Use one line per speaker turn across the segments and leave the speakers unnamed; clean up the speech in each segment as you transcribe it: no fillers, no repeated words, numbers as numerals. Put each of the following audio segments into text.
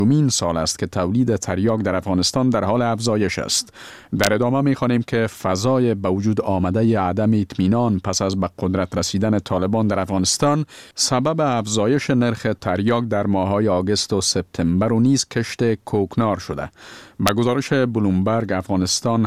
این سال است که تولید تریاک در افغانستان در حال افزایش است. در ادامه می‌خوانیم که فضای به وجود آمده عدم اطمینان پس از به قدرت رسیدن طالبان در افغانستان سبب افزایش نرخ تریاک در ماه‌های آگوست و سپتامبر و نیز کشت کوکنار شده. به گزارش بلومبرگ افغانستان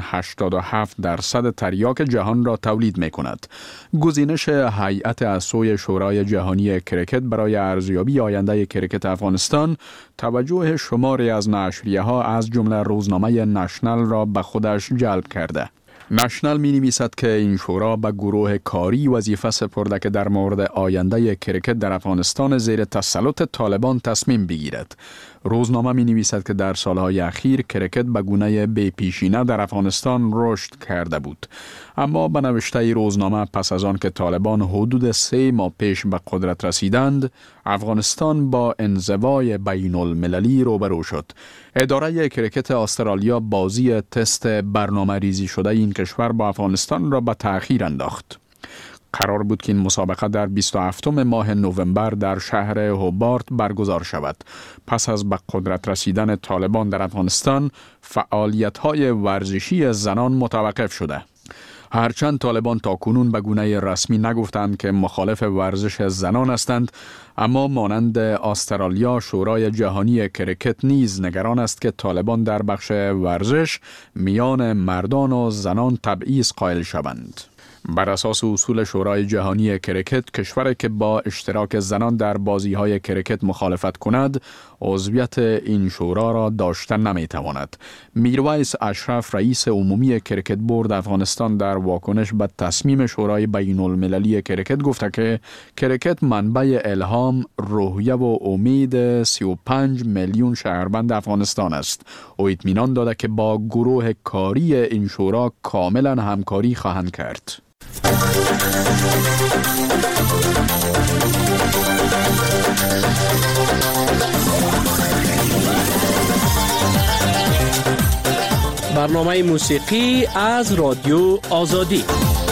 87% تریاک جهان را تولید می‌کند. گزینش هیئت از سوی شورای جهانی کرکت برای ارزیابی آینده کرکت افغانستان توجه شماری از نشریه‌ها از جمله روزنامه نشنل را به خودش جلب کرده. نشنل می نویسد که این شورا به گروه کاری وظیفه سپرده که در مورد آینده کرکت در افغانستان زیر تسلط طالبان تصمیم بگیرد. روزنامه می نویسد که در سالهای اخیر کرکت به گونه بی پیشینه در افغانستان رشد کرده بود. اما به نوشته روزنامه پس از آن که طالبان حدود 3 ماه پیش به قدرت رسیدند، افغانستان با انزوای بین المللی روبرو شد. اداره کرکت استرالیا بازی تست برنامه ریزی شده این کشور با افغانستان را به تأخیر انداخت. قرار بود که این مسابقه در 27 ماه نوامبر در شهر هوبارت برگزار شود. پس از به قدرت رسیدن طالبان در افغانستان، فعالیت‌های ورزشی زنان متوقف شده. هرچند طالبان تاکنون به گونه رسمی نگفتند که مخالف ورزش زنان هستند، اما مانند استرالیا شورای جهانی کرکت نیز نگران است که طالبان در بخش ورزش میان مردان و زنان تبعیض قائل شوند. بر اساس اصول شورای جهانی کرکت، کشوری که با اشتراک زنان در بازی‌های کرکت مخالفت کند، عضویت این شورا را داشته نمی‌تواند. میرویس اشرف رئیس عمومی کرکت بورد افغانستان در واکنش به تصمیم شورای بین المللی کرکت گفته که کرکت منبع الهام، روحیه و امید 35 میلیون شهروند افغانستان است. او اطمینان داده که با گروه کاری این شورا کاملا همکاری خواهند کرد.
برنامه موسیقی از رادیو آزادی.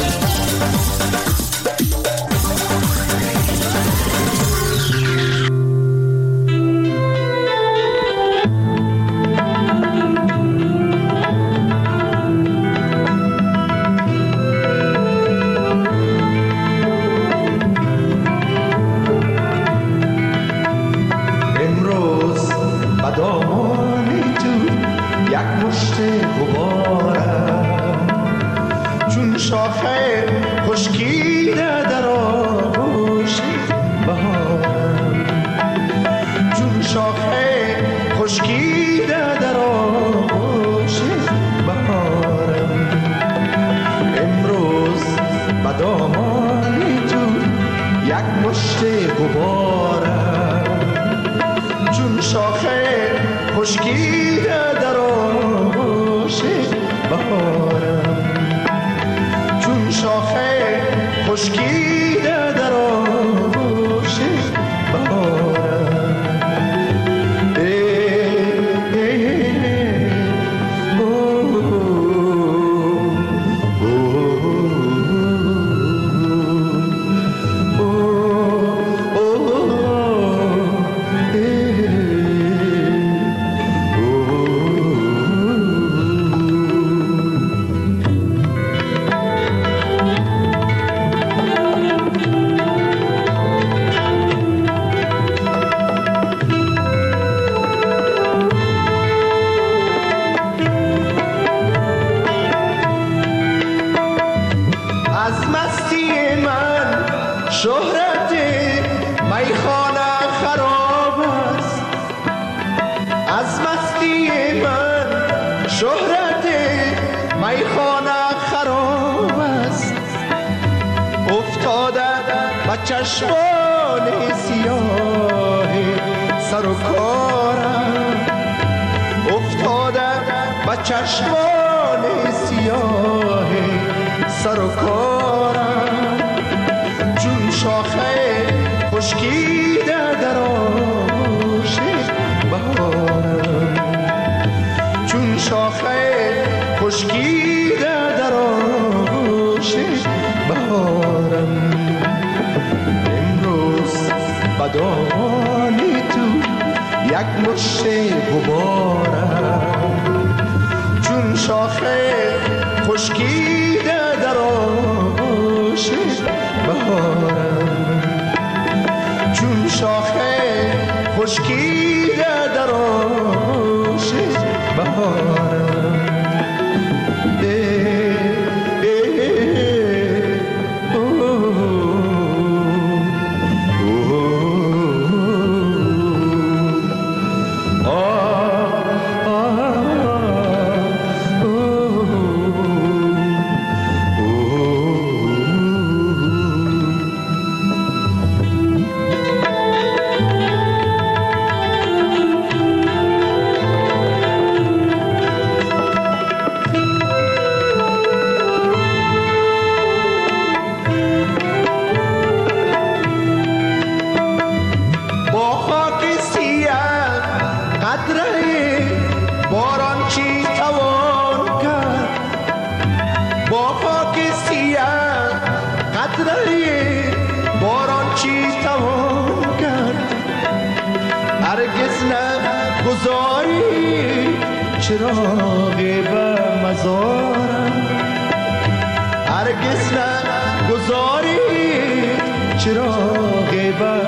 چشمان سیاه سر و کارم افتاده به چشمان سیاه سر و کارم چون شاخه خشکیده در آغوش بهارم چون شاخه خشکیده در آغوش بهارم بدانی تو یک پشت غبارم، چون شاخه خشکیده در آغوش بهارم، چون شاخه خشکیده در آغوش بهارم. چراغ به مزارم، هرگز نگذاری چراغ به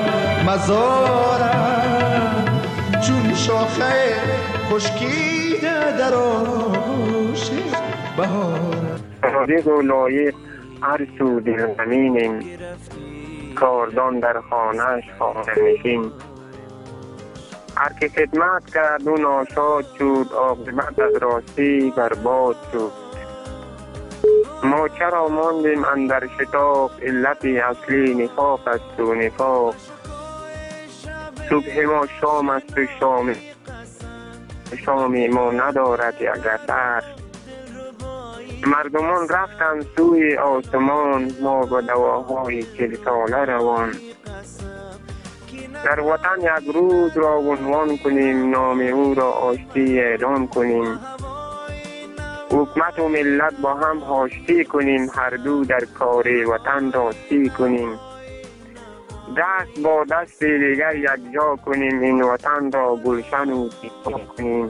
مزارم، چون شاخه خشکیده در آغوش بهارم.
صادق و لایق هر سو دل زمینیم، کاردان در خانه‌اش خانه نشین. هر که خدمت کرد و ناشاد شد، عاقبت از راستی برباد شد. ما چرا ماندیم اندر شتاب، علت اصلی نفاق است و نفاق. صبح ما شام است و شام ما ندارد یک اثر. مردمان رفتن سوی آسمان، ما با دواهای 40 ساله روان. در وطن یک روز را عنوان کنیم، نام او را آشتی اعلان کنیم. حکومت و ملت با هم آشتی کنیم، هر دو در کار وطن راستی کنیم. دست با دست دیگر یک جا کنیم، این وطن را گلشن و زیبا کنیم.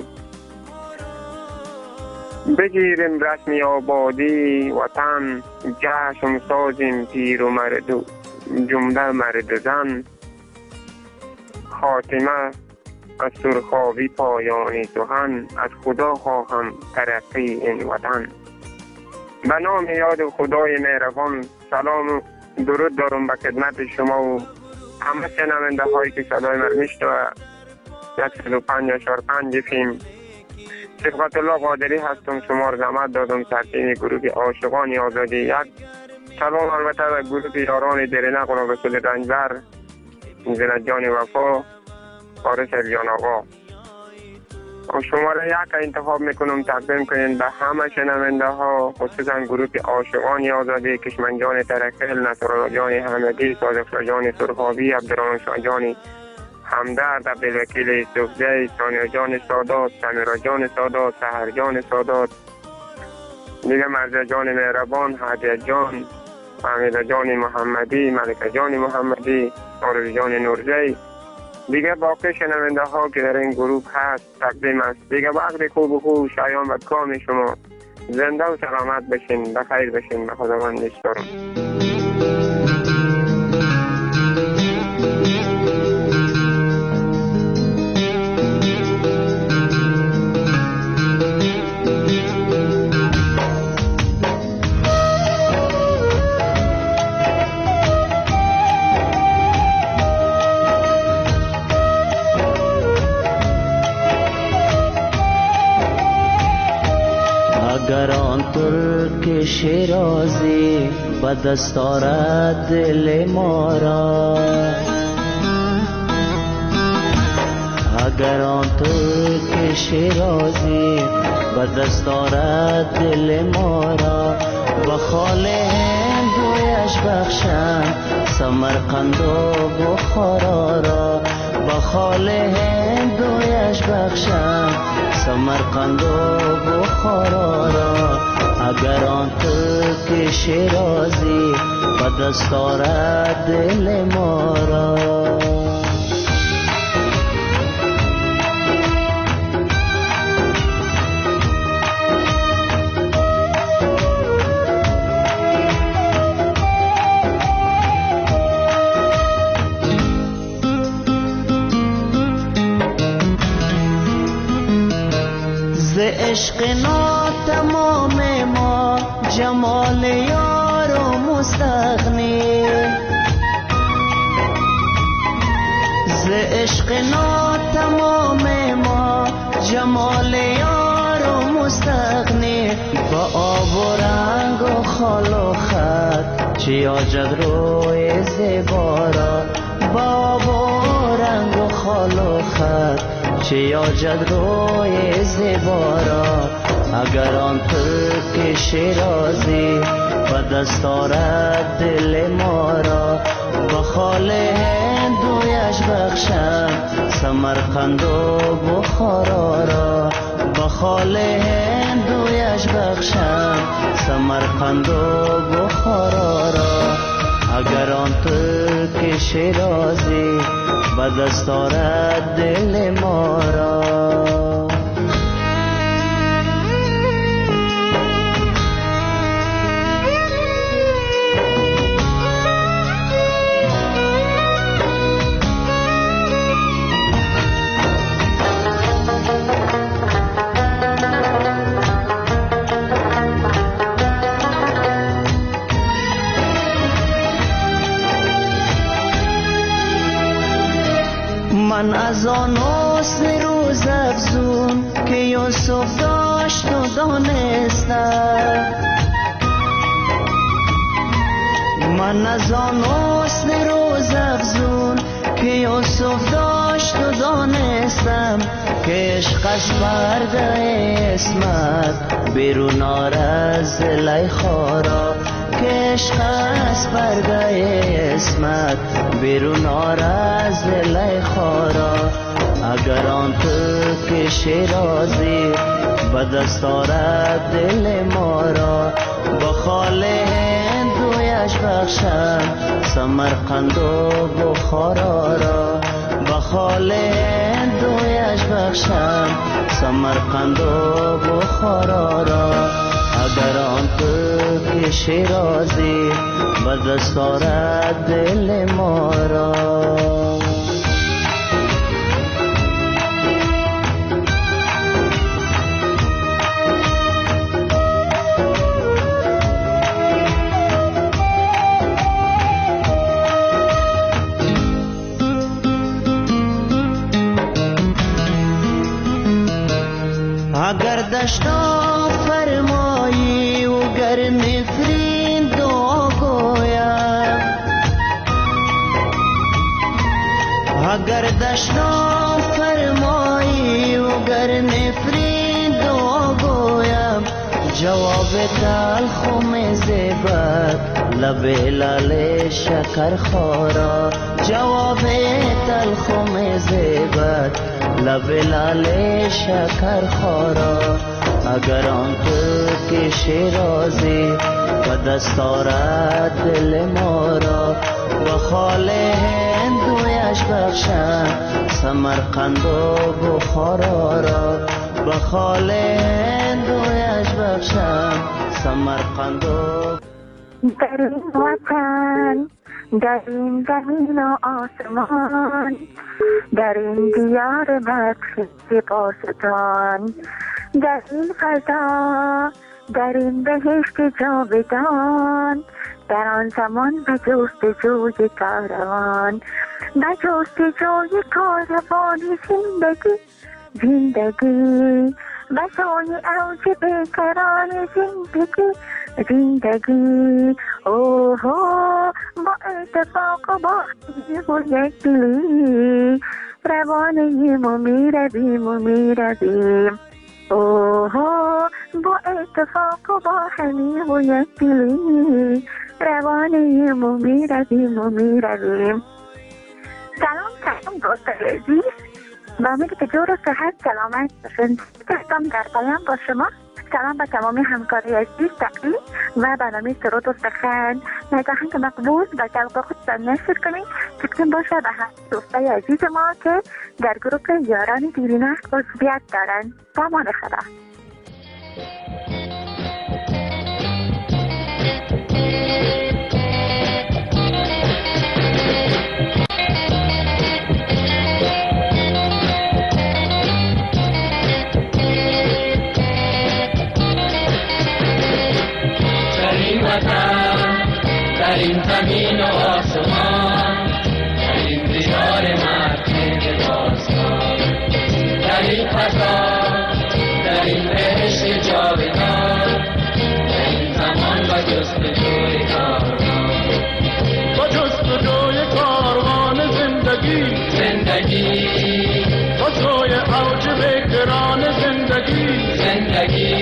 بگیریم رسمی آبادی وطن، جشن سازیم پیر و مرد و جمله مرد و زن. خاتمه از سرخابی پایانی سخن، از خدا خواهم ترقی این وطن. به نام یاد خدای مهربان سلام و درود دارم به خدمت شما و همه شنونده هایی که صدای من میشنوه. 105 فیلم صفقت الله قادری هستم. شما را زحمت دادم سرچین گروه عاشقان آزادی. یک سلام البته به گروه یاران دلنق و رسول رنجبر، زنت جان وفا، فارس جان آقا. شماره یک انتخاب میکنم تقدیم کنین به همه شنونده ها، خصوصا گروه عاشقان آزادی، کشمنجان ترکل، نصرالله جان حمدی، صادق جان سرخابی، عبدالرحمن شاه جان همدرد، عبدالوکیل یوسفزی، ثانیه جان سادات، سمیرا جان سادات، سحر جان سادات، دیگه مرزا جان مهربان، هدیه جان، حمیده جان محمدی، ملکه جان محمدی، آرزو جان نورزی، دیگه باقی شنونده ها که در این گروه هست تقدیم است. دیگه وقت خوب و خوب شایان و کام شما زنده و سلامت بشین، بخیر بشین، به خداوندش دارم.
اگر آن ترک شیرازی به دست آرد دل ما را، اگر آن ترک شیرازی به دست آرد دل ما را، به خال هندویش بخشم سمرقند و بخارا را، به خال هندویش بخشم سمرقند و بخارا را. اگر آن ترک شیرازی به دست آرد دل ما را. ز عشق ناتمام ما جمال یار و مستغنی، ز عشق ناتمام ما جمال یار و مستغنی، با آب و رنگ و خال و خط چی آجد روی زیبا را، با آب و رنگ و خال و خط چی آجد روی زیبا را. اگر آن ترک شیرازی و دست آرد دل ما را، با خال هندویش بخشم سمرقند و بخارا را، با خال هندویش بخشم سمرقند و بخارا را. اگر آن ترک شیرازی و دست آرد دل ما را. من از آن حسن روز افزون که یوسف داشت و دانستم، من از آن حسن روز افزون که یوسف داشت و دانستم، که عشق از پرده اسمت بیرون آرد زلیخا را، که عشق از پرده اسمت بیرون آرد زلیخا را. اگر آن ترک شیرازی به دست آرد دل ما را، با خال هندویش بخشم سمرقند و بخارا را، با خال هندویش بخشم سمرقند و بخارا را. اگر آن ترک شیرازی به دست آرد دل ما را. اگر دشتا فرمایی و گر نفرین دعا گویم، اگر دشتا فرمایی و گر نفرین دعا گویم، جواب تلخ و مزبت لب لال شکر خورا، جواب تلخ و مزبت لب لال شکر خورا. اگر آن ترک شیرازی و دست آرد دل ما را، و خال هندویش بخشم سمرقند و بخارا را، و خال هندویش بخشم سمرقند و.
در این وطن، در این زمین و آسمان، در این دیار مدخل پاسدان، در این فضا، در این بهشت جاودان، در آن زمان به جستجوی کاروان، به جستجوی کاروان زندگی، زندگی به سوی اوج بیکران زندگی، زندگی. اوه با اتفاق و با خیلی و یک دلی روانیم و میرویم و میرویم. اوه با اتفاق و با همیم و یک دلی روانیم و میرویم و میرویم. سلام دوستای عزیز، با امید که جور و صحت سلامت باشین. دستم در پایان با شما. سلام به تمامی همکاری عزیز تقییم و برنامه سرود و سخن نگاهن که مقبول و جلق خود نشر کنید که بتون باشه به هم دوستای عزیز ما که در گروپ یاران دیرینه عضویت دارن. با امان خدا.
در این زمین و آسمان، در این دیار مرکب داستان، در این فضا، در این بهشت جاودان، در این زمان و جستجوی کاروان،
با جستجوی کاروان زندگی با توی اوج بکران زندگی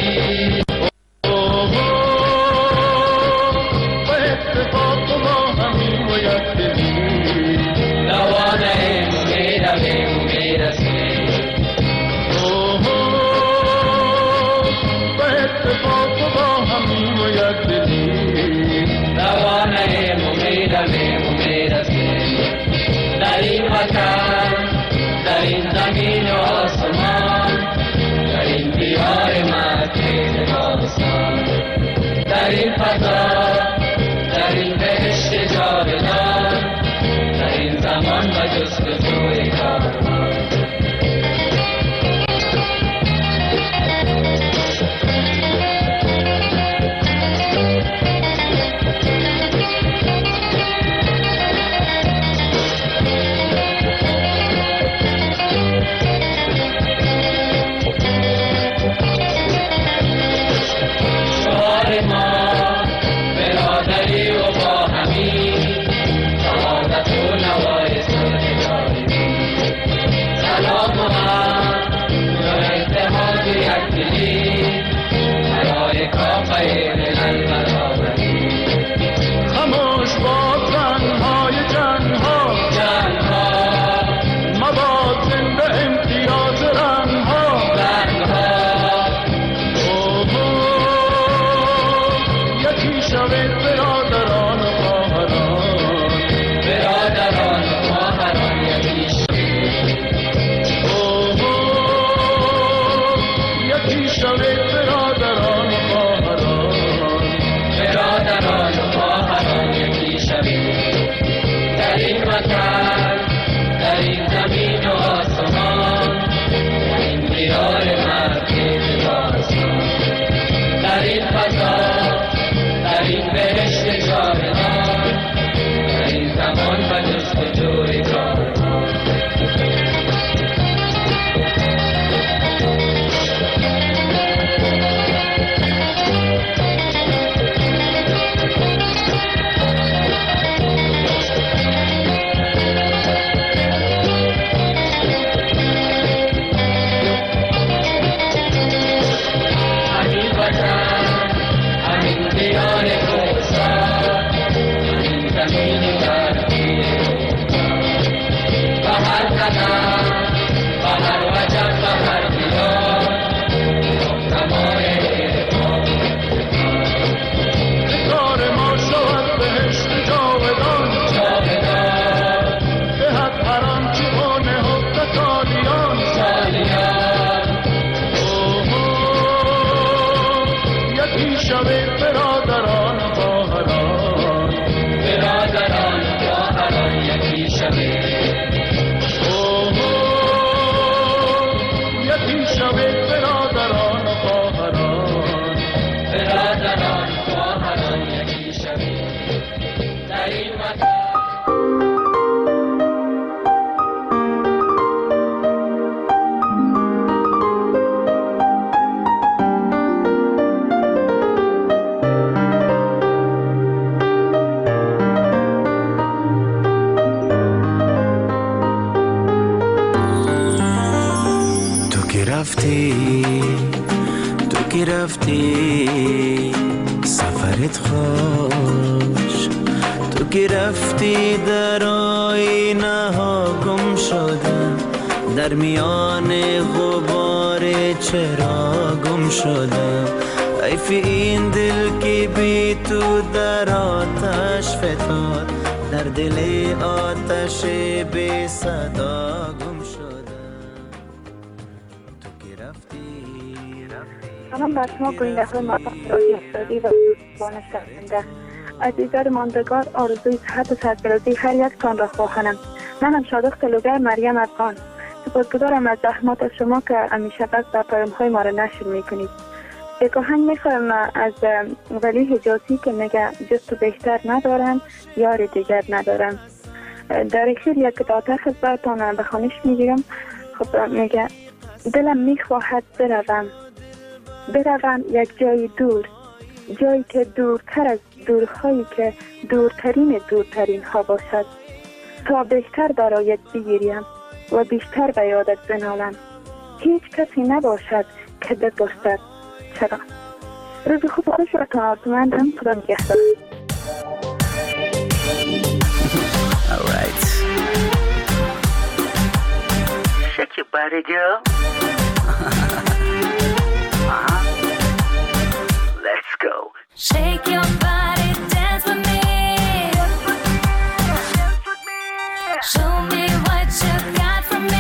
به اتفاق با همین و یک دلی
روانه میرسیم
به اتفاق با همین و یک دلی
روانه میرسیم در این وطن، در این زمین و آسمان، در این دیار مرکب داستان، در این فضا، در این بهشت جاودان، در این زمان و جستجوی کاروان.
خموش با تنهای جنها مباد زنده امتیاز رنها یکی شوید برادران و خواهران یکی شوید برادران و خواهران
یکی شوید در این وطن، در این زمین و آسمان، در این دیار مرکب داستان، در این فضا، در این بهشت جاودان، در این زمان و جستجوی کاروان.
رفتی سفرت خوش، تو که رفتی در آینه ها گم شدم، در میان غبار چرا گم شدم. حیف این دل که بی تو در آتش فتاد، در دل آتش بی صدا گم شدم. تو که رفتی
سلام بر شما گوینده مردم رادیو آزادی و دوستان شنونده. عزیزان ماندگار، آرزوی صحت و سرفرازی هر یکتان را خواهانم. منم شادق تلوگر مریم افغان. سپاسگزارم از زحمات شما که همیشه بس و پیام‌های ما را نشر می‌کنید. یک آهنگ میخوایم از ولی حجازی که میگه جز تو بهتر ندارم یار دیگر ندارم. در اخیر یک داده خدمتتان بخوانش میگیرم. خب میگه دلم میخواهد بروم یک جای دور، جایی که دورتر از دورهایی که دورترین ها باشد، تا بهتر برایت بگیریم و بیشتر به یادت بنالم. هیچ کسی نباشد که بپرسد چرا. روز خوب خوش و تمام خدا نگهدار.
Alright. Shake your body, girl. Let's go.
Shake your body, dance with me. Show me what you got for me.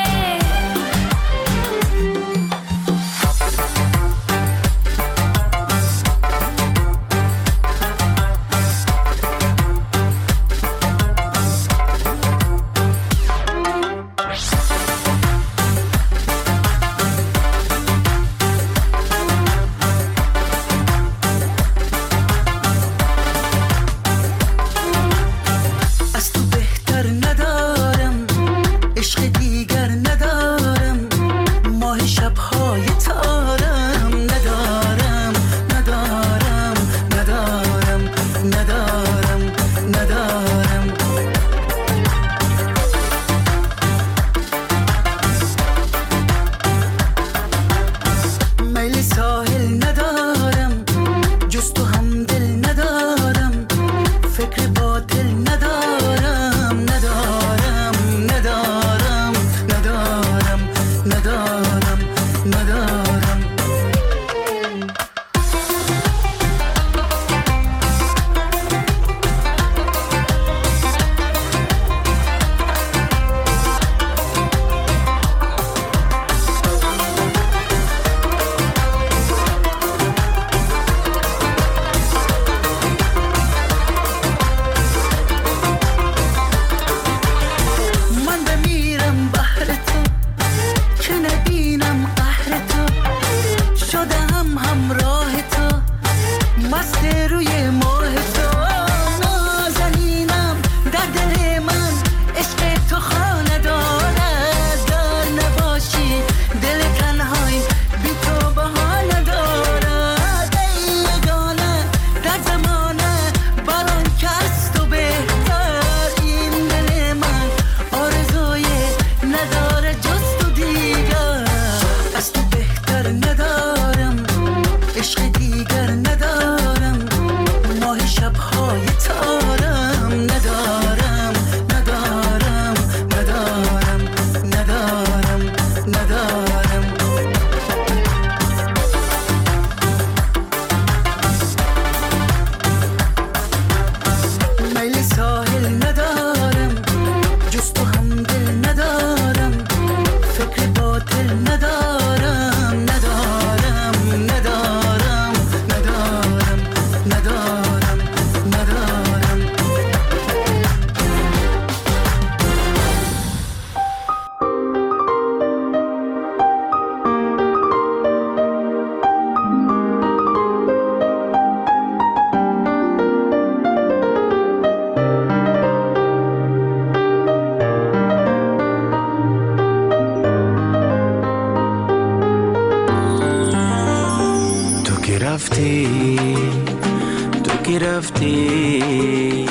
رفتی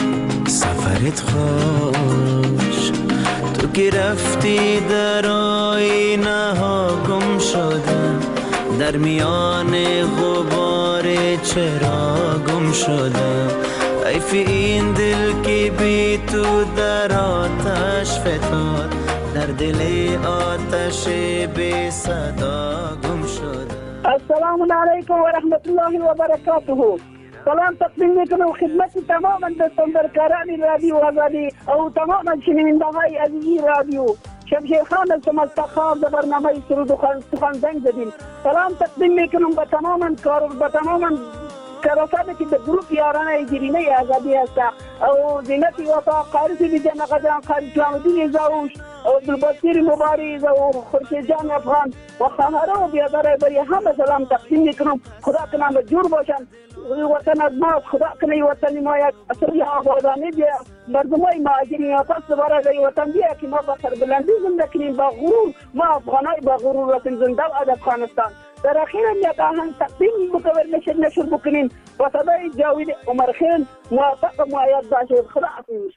سفرت خوش، تو که رفتی در آینه ها گم شدم، در میان غبار چرا گم شدم. حیف این دل که بی تو در آتش فتاد، در دل آتش بی صدا گم شدم.
السلام علیکم و رحمت الله و برکاته. سلام تقدیم میکنم خدمت تمام دستاندرکاران رادیو آزادی و تمام شنونده های عزیزی رادیو. شمشیر خان هستم از تخار، در برنامه سرود و سخن زنگ زدیم. سلام تقدیم میکنم به تمام کارافرد که در گروپ یارانه گرینه آزادی هست، او زینت وفا، قارسی بیجان قدران، قاری اسلام الدین زاوش عبدالبصیر مبارز و خورشید جان افغان و سهرا و بیادر برای همه سلام تقسیم میکنم. خدا کنه مجبور باشن وطن از ما، خدا کنه وطن ما یک اصلی آبادانی بیا، مردمای مهاجرین پس دوباره به وطن بیا که ما با سربلندی زنده کنیم، با غرور. ما افغانای با غرور رسیم زنده و افغانستان. در اخیر یک آهنگ تقدیم بکنیم، نشر بکنیم و صدای جاوید عمرخیل موفق و مؤید باشه. خدا حافظ.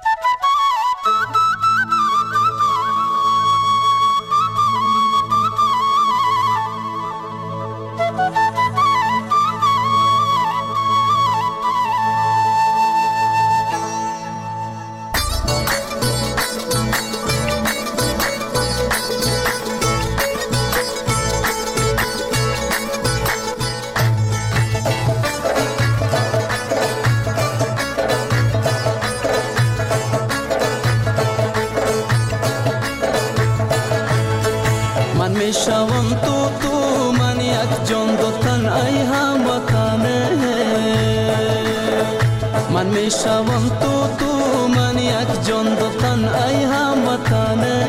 میشوم تو من یک جان دو تن ای هموطنه. من میشوم تو من یک جان دو تن ای هموطنه.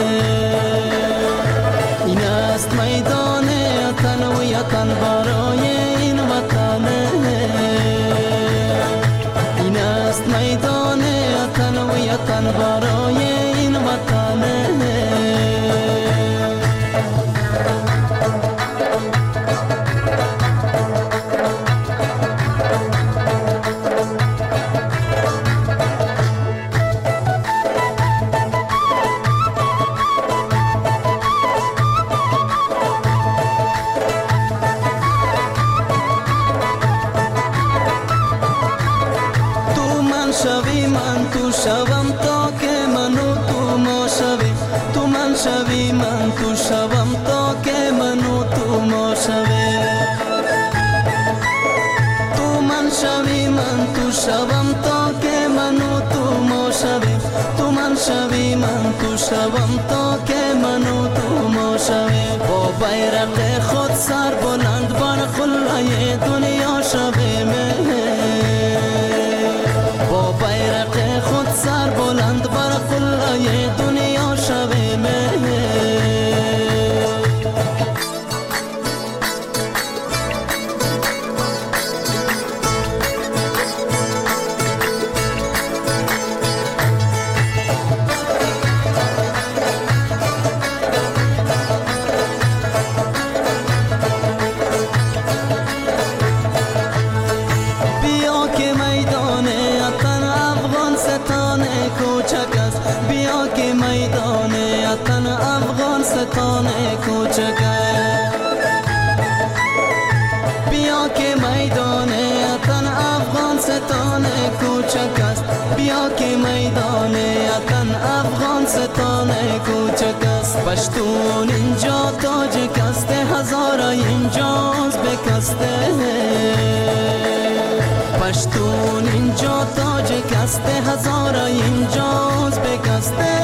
این است میدان تن برای این وطنه. این است میدان تن برای این وطنه. شوم تا که منو تو ما شویم. تو من شوی من تو شوم تا که منو تو ما شویم. تو من شوی من تو شوم تا که منو تو ما شویم. تو من شوی من تو شوم تا که منو تو ما شویم. با بیرق خود سر بلند بر قله دنیا شویم. با بیرق خود سر بلند بر قله دنیا شویم. بیا که میدان اتن افغان ستانه کوچک است. بیا که میدان اتن افغان ستانه کوچک است. بیا که میدان اتن افغان ستانه کوچک است. بیا که میدان اتن افغان ستانه کوچک است. پشتون اینجا تاجک است. هزارا اینجاست بکسته. پشتون اینجا تاجک است. هزارا اینجاست بکسته.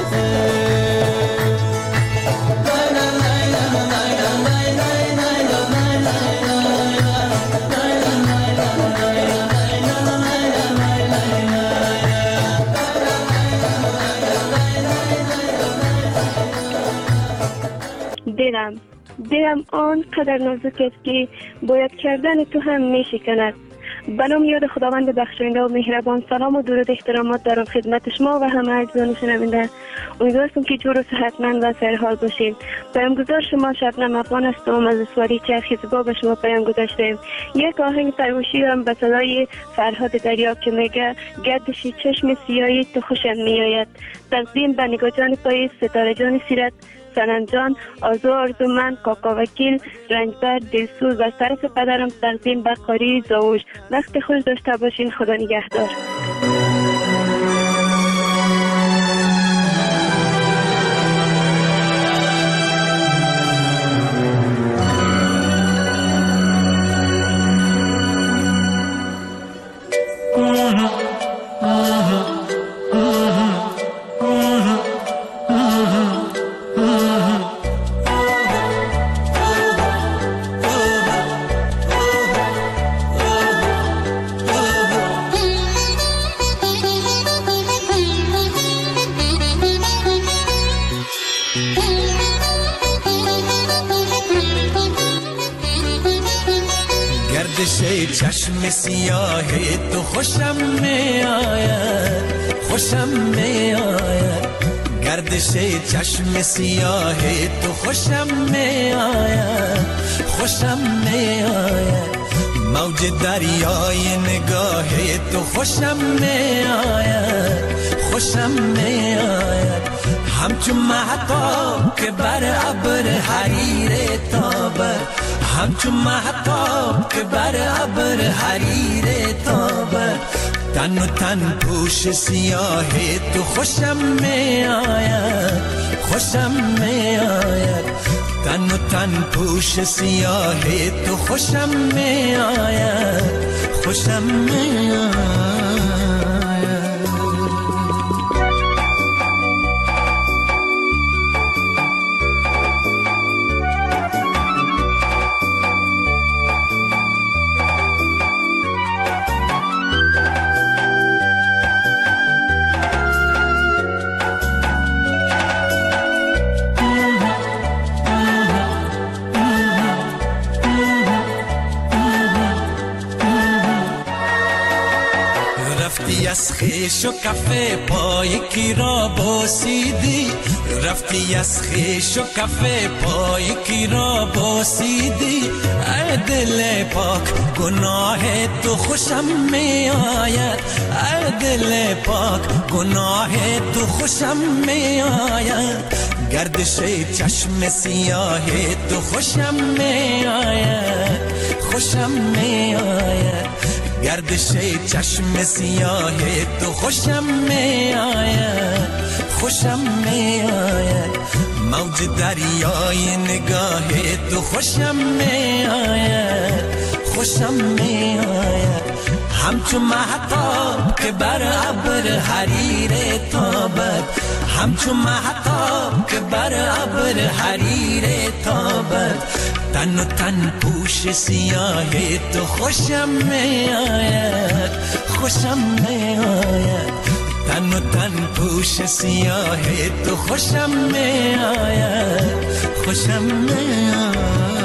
دلم آن قدر نازک است که باید کردن تو هم می شکند. به نام یاد خداوند بخشاینده و مهربان، سلام و درود احترامات دارم خدمت شما و همه عزیزان شنونده. امیدوارم که جور و صحتمند و سرحال باشید. پیامگذار شما شبنم افغان هستم از سواری چرخی زیبا به شما پیام گذاشتیم. یک آهنگ سروشی دارم به صدای فرهاد دریاب که میگه گردشی چشم سیاهی تو خوشم میآید. تقدیم به نگاه جان پای ستاره جان سیرت، سنن جان، آرزو من، کاکا وکیل، رنجبر، دلسوز و طرف پدرم تقدیم به قاری زاوش. وقت خوش داشته باشین. خدا نگهدار.
گردش چشم سیاه تو خوشم می آید، خوشم می آید. گردش چشم سیاه تو خوشم می آید، خوشم می آید. موج دریای نگاه تو خوشم می آید، خوشم می آید. همچون مهتاب که بر ابر حریر تابد، همچون مهتاب که بر ابر حریر تابد. تن و تن پوش سیاه تو خوشم می آید، خوشم می آید. تن و تن پوش سیاه تو خوشم می آید، خوشم می آید. از خیش و کفه پای کی را بوسیدی، رفتی از خیش و کفه پای کی را بوسیدی. ای دل پاک گناه تو خوشم می آید، ای دل پاک گناه تو خوشم می آید. گردش چشم سیاه تو خوشم می آید، خوشم می آید. گردش چشم سیاه تو خوشم می آید، خوشم می آید. موج دریای نگاه تو خوشم می آید، خوشم می آید. همچون مهتاب که بر ابر حریر تابد، همچون مهتاب که بر ابر حریر تابد. تن و تن پوش سیاه تو خوشم می آید، خوشم می آید. تن و تن پوش سیاه تو خوشم می آید، خوشم می آید.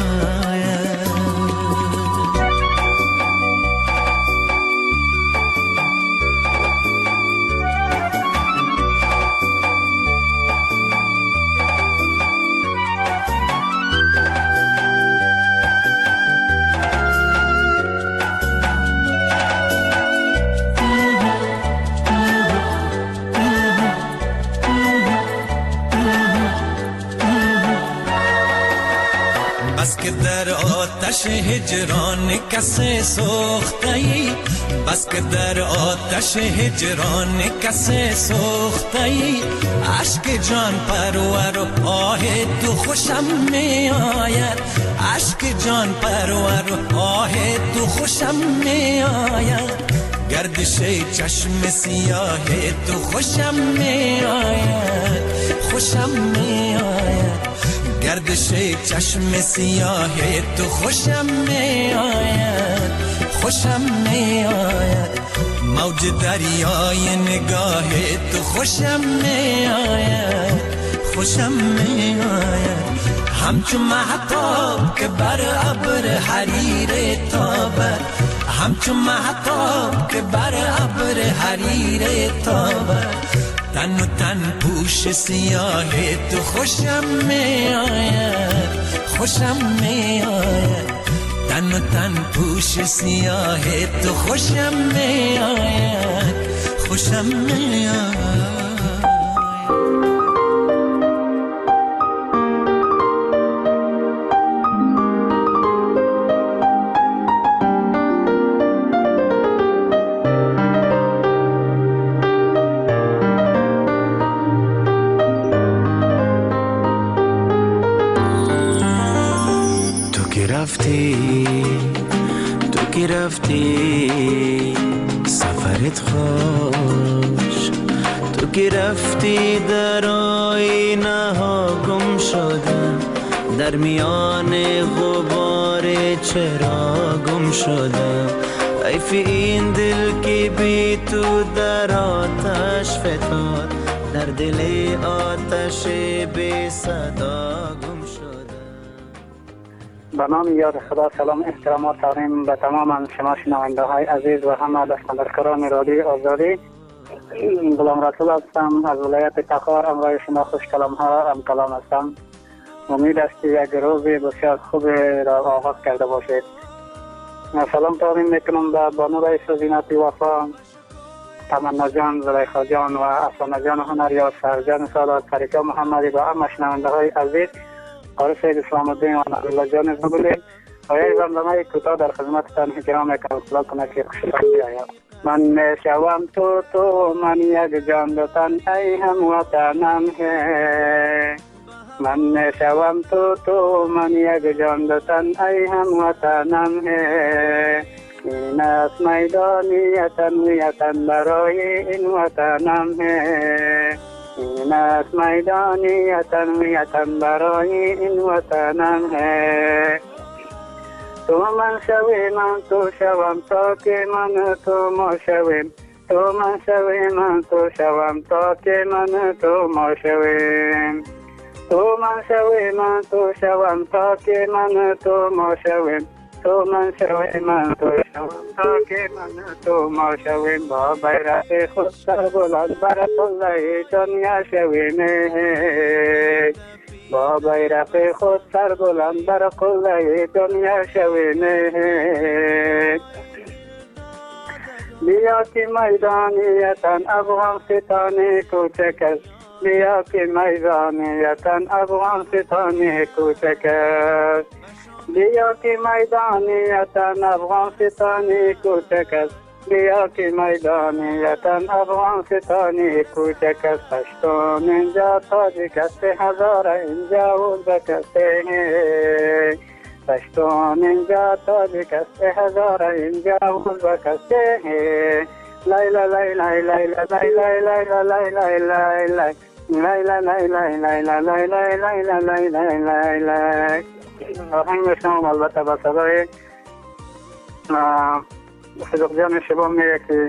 بس که در آتش هجران کسی سوخته‌ای، بس که در آتش هجران کسی سوخته‌ای. عشق جان پرور و آه تو خوشم می آید، عشق جان پرور و آه تو خوشم می آید. گردش چشم سیاه تو خوشم می آید، خوشم می آید. گردش چشم سیاه تو خوشم می آید، خوشم می آید. موج دریای نگاه تو خوشم می آید، خوشم می آید. همچون مهتاب که بر ابر حریر تابد، همچون مهتاب که بر ابر حریر تابد. تن و تن پوش سیاه تو خوشم می آید، خوشم می آید. تن و تن پوش سیاه تو خوشم می آید، خوشم می آید.
تو که رفتی سفرت خوش، تو که رفتی در آینه ها گم شدم، در میان غبار چرا گم شدم. حیف این دل که بی تو در آتش فتاد، در دل آتش بی صدا گم شدم.
به نام یاد خدا سلام احترامات داریم به تمام شما شنونده های عزیز و همه دستاندرکاران رادیو آزادی. غلام رسول هستم از ولایت تخار. امروز شما خوش کلام ها هم کلام هستم. امید است که یک روز بسیار خوب را آغاز کرده باشید. سلام تقدیم میکنم به بانو رئیس زینت وفا، تمنا جان، زلیخا جان و افسانه جان هنریار، سرجان سادات، فریقا محمدی و همه شنونده های عزیز. عارف سید اسلام الدین و عبدالله جان زبولی و یک زمزمه کوتاه در خدمتتان اجرا میکنم. خدا کنه که خوشتان بیاید. من میشوم تو من یک جان دو تن ای هموطنم ہے. من میشوم تو من یک جان دو تن ای هموطنم ہے. این است میدانیتن برای این وطنم ہے. این است میدانیتن برای این وطنم ہے. تو من شوی من تو شوم تا که من تو ما شویم. تو من شوی من تو شوم تا که من تو ما شویم. تو من شوی من تو شوم تا که من تو ما شویم. تو من شوی من تو شوم تا که من تو ما شویم. با بیرق خود سر بلند بر قله دنیا شویم. با بیرق خود سر بلند بر قله دنیا شویم. بیا که میدانیتن افغانستان کوچک است. بیا که میدانیتن افغانستان کوچک است. بیا که میدانیتن افغانستان کوچک است. بیا که میدانیتن افغانستان کوچک است. پشتون اینجا تاجیک است، هزاره اینجا ازبک است. پشتون اینجا تاجیک است، هزاره اینجا ازبک است. لیلا لیلا لیلا لیلا لیلا لیلا لیلا لیلا لیلا لیلا لیلا. آهنگ میشنم البته با صدای صدق جان شبا میگه که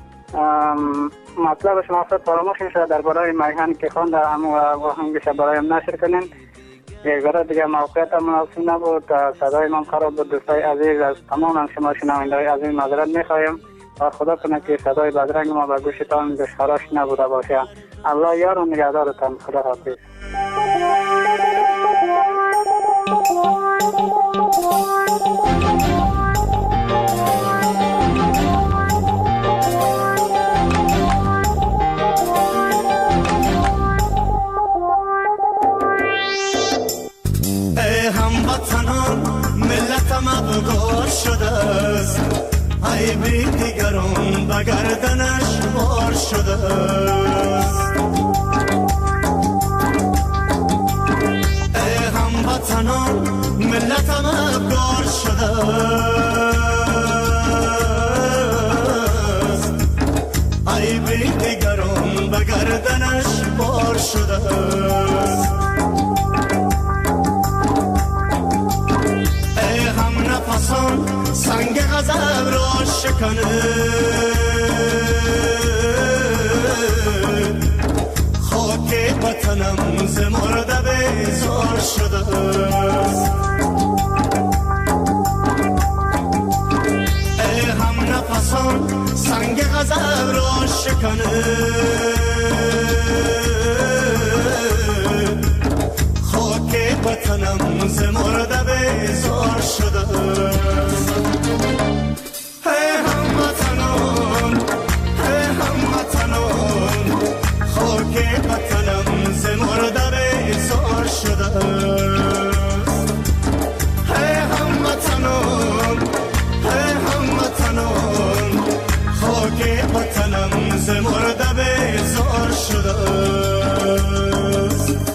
مطلبش مقصد فراموش میشه درباره میهن که خونده هم و آهنگش برایم نشر کنین. یک بار دیگه موقعیت مناسب نبود، صدای من خراب بود. دوستای عزیز از تمام شما شنونده های عزیز معذرت میخوایم و خدا کنه که صدای بدرنگ ما به گوشتان دشخراش نبوده باشه. الله یار و نگهدارتان. خدا حافظ.
ای هموطنان ملتم افغان شده است. ای بی دیگران به گردنش بار شده است. ای هموطنان ملتم افغان شده است. ای بی دیگران به گردنش بار شده است. نفسان سنگ غضب را شکنه. خاک وطنم ز مرده بیزار شده است. ای هم نفسان سنگ غضب را شکنه. خاک وطنم ز مرده بیزار شده است. ای هموطنان ای هموطنان خاک وطنم ز مرده بیزار شده است. ای هموطنان ای هموطنان خاک وطنم ز مرده بیزار شده است.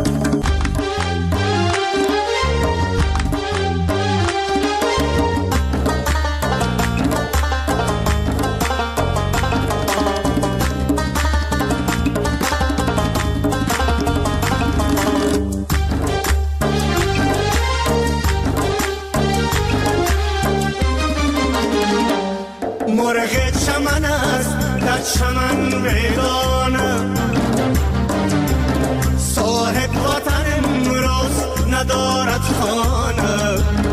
مرغ چمن است در چمن ویرانه. صاحب وطن امروز ندارد خانه.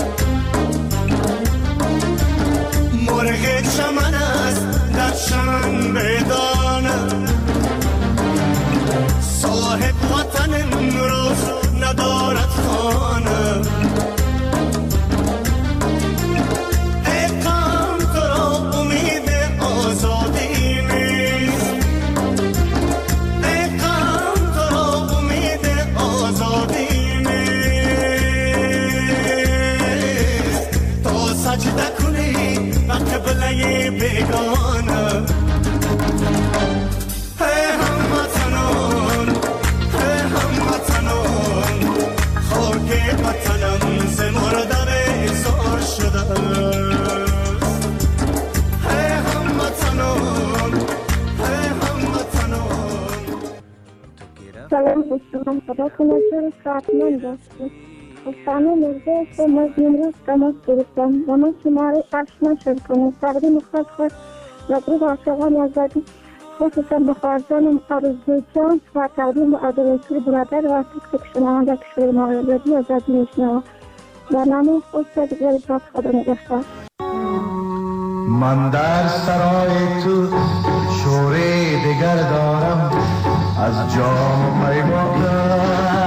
سجده کنی و قبله بیگانه هموطنان خاک وطنم ز مردن ایثار شده
سلام دوستان، خدا کنه چرا ساعتمند داشتیم خستانه مرده شما از نمروز تماس گرفتم و من شماره آشنا شد کنم تقدیم خود و گروه عاشقان آزادی خصوصا به فرزانم آرزوی جان و تقدیم به عبدالرسول برادر و تک شنونده که شده رادیو آزادی میشنوم و نام خود را دیگر پاک خدا نگهدار.
من در سرای تو شوری دیگر دارم از جام پیمانم